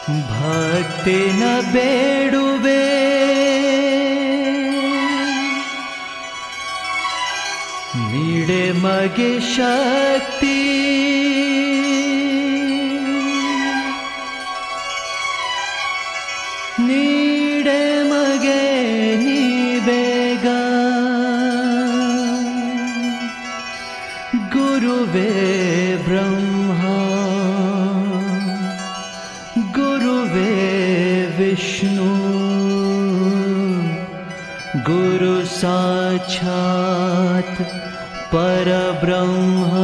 ಭಕ್ತಿನ ಬೇಡುವೆ ನೀಡೆ ಮಗೆ ಶಕ್ತಿ ನೀಡೆ ಮಗೆ ನೀ ಬೇಗ ಗುರುವೇ ಬ್ರಹ್ಮ ಗುರುವೇ ವಿಷ್ಣು ಗುರು ಸಾಕ್ಷಾತ್ ಪರಬ್ರಹ್ಮ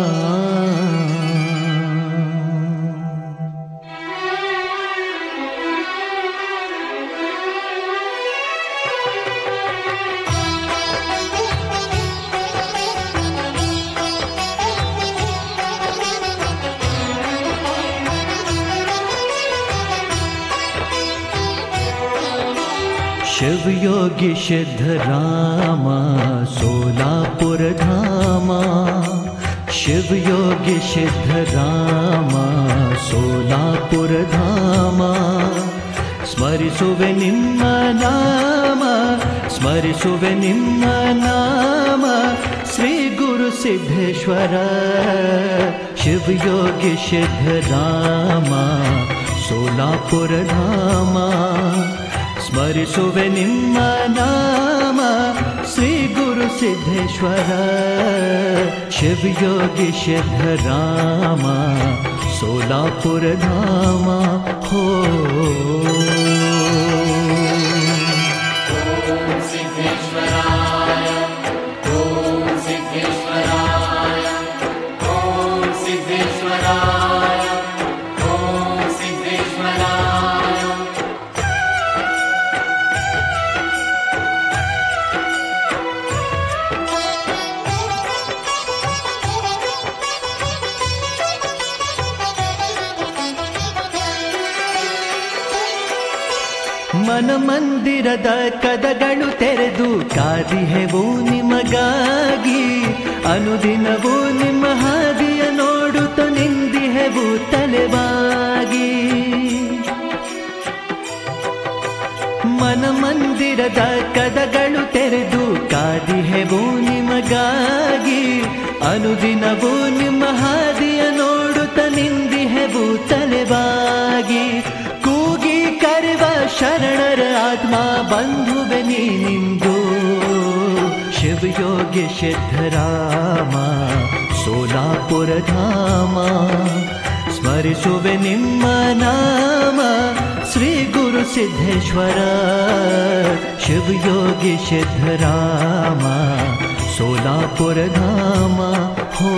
शिव योगी सिद्धराम सोलापुर धाम शिव योगी सिद्धराम सोलापुर धाम स्मरिसुवे निम्म नाम स्मरिसुवे निम्म नाम श्री गुरु सिद्धेश्वर शिव योगी सिद्धराम सोलापुर धाम ಸ್ಮರಿಸುವೆ ನಿಮ್ಮ ನಾಮ ಶ್ರೀ ಗುರು ಸಿದ್ದೇಶ್ವರ ಶಿವಯೋಗಿ ಸಿದ್ಧರಾಮ ಸೋಲಾಪುರ ಧಾಮ ಹೋ ಮನ ಮಂದಿರದ ಕದಗಳು ತೆರೆದು ಕಾದಿಹೆವು ನಿಮಗಾಗಿ ಅನುದಿನವೂ ನಿಮ್ಮ ಹಾದಿಯ ನೋಡುತ್ತ ನಿಂದಿಹೆವು ತಲೆವಾಗಿ ಮನ ಮಂದಿರದ ಕದಗಳು ತೆರೆದು ಕಾದಿಹೆವು ನಿಮಗಾಗಿ ಅನುದಿನವೂ ನಿಮ್ಮ ಹಾದಿಯ ನೋಡುತ್ತ ನಿಂದಿಹೆವು ತಲೆವಾಗಿ ಕೂಗಿ ಕರೆವ ಶರಣರ ಆತ್ಮ ಬಂಧುವೆ ನೀನಿಂದು ಶಿವಯೋಗಿ ಸಿದ್ಧರಾಮ ಸೋಲಾಪುರ ಧಾಮ ಸ್ಮರಿಸುವೆ ನಿಮ್ಮ ನಾಮ ಶ್ರೀ ಗುರು ಸಿದ್ದೇಶ್ವರ ಶಿವಯೋಗಿ ಸಿದ್ಧರಾಮ ಸೋಲಾಪುರ ಧಾಮ ಹೋ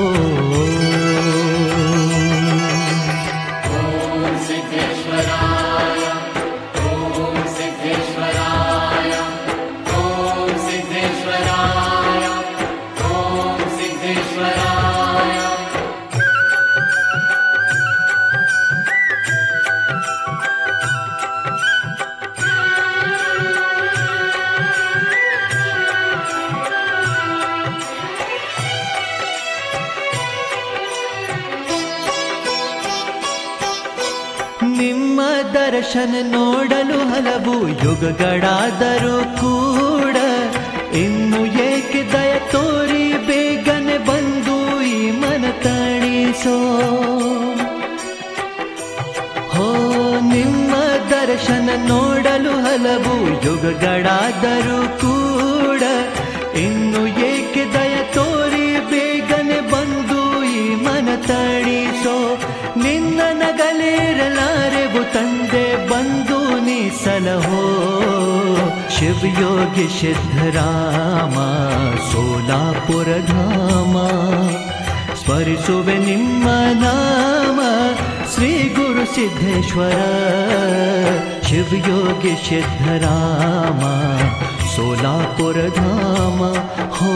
ನಿಮ್ಮ ದರ್ಶನ ನೋಡಲು ಹಲವು ಯುಗಗಳಾದರೂ ಕೂಡ ಇನ್ನು ಏಕೆ ದಯ ತೋರಿ ಬೇಗನೆ ಬಂದು ಈ ಮನ ತಣಿಸೋ ಹೋ ನಿಮ್ಮ ದರ್ಶನ ನೋಡಲು ಹಲವು ಯುಗಗಳಾದರೂ ಕೂಡ ಇನ್ನು ಏಕೆ ದಯ ತೋರಿ ಬೇಗನೆ ಬಂದು ಈ ಮನ ತಣಿಸೋ ನಿನ್ನ ನಗಲಿರಲಾರೆವು ತಂದೆ ಬಂದು ನೀ ಸಲಹೋ ಶಿವಯೋಗಿ ಸಿದ್ಧರಾಮ ಸೋಲಾಪುರ ಧಾಮ ಸ್ಮರಿಸುವೆ ನಿಮ್ಮ ನಾಮ ಶ್ರೀ ಗುರು ಸಿದ್ದೇಶ್ವರ ಶಿವಯೋಗಿ ಸಿದ್ಧರಾಮ ಸೋಲಾಪುರ ಧಾಮ ಹೋ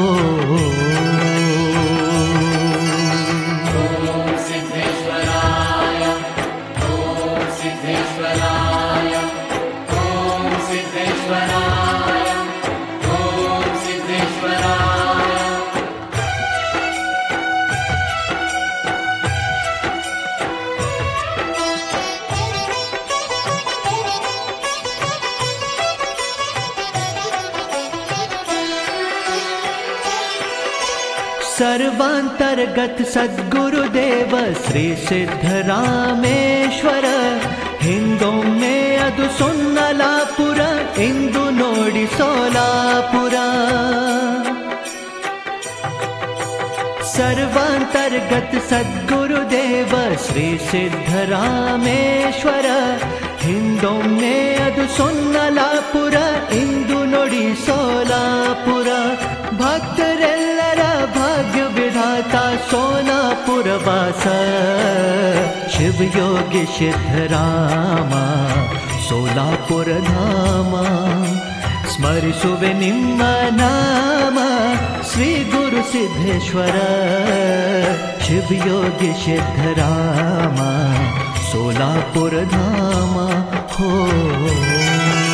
सर्वांतर्गत सद्गुरुदेव श्री सिद्धरामेश्वर ಹಿಂದೊಮ್ಮೆ ಅದು ಸೊನ್ನಲಾಪುರ ಇಂದು ನೋಡಿ ಸೋಲಾಪುರ सर्वांतर्गत सद्गुरुदेव श्री सिद्धरामेश्वर ಹಿಂದೊಮ್ಮೆ ಅದು ಸೊನ್ನಲಾಪುರ ಇಂದು ನೋಡಿ ಸೋಲಾಪುರ ಭಕ್ತರೆಲ್ಲರ ಭಾಗ್ಯ ವಿಧಾತ ಸೋಲಾಪುರ ವಾಸ ಶಿವಯೋಗಿ ಸಿದ್ಧರಾಮ ಸೋಲಾಪುರ ಧಾಮ ಸ್ಮರಿಸುವೆ ನಿಮ್ಮ ನಾಮ ಶ್ರೀ ಗುರು ಸಿದ್ದೇಶ್ವರ ಶಿವಯೋಗಿ ಸಿದ್ಧರಾಮ ಸೋಲಾಪುರ ಧಾಮ हो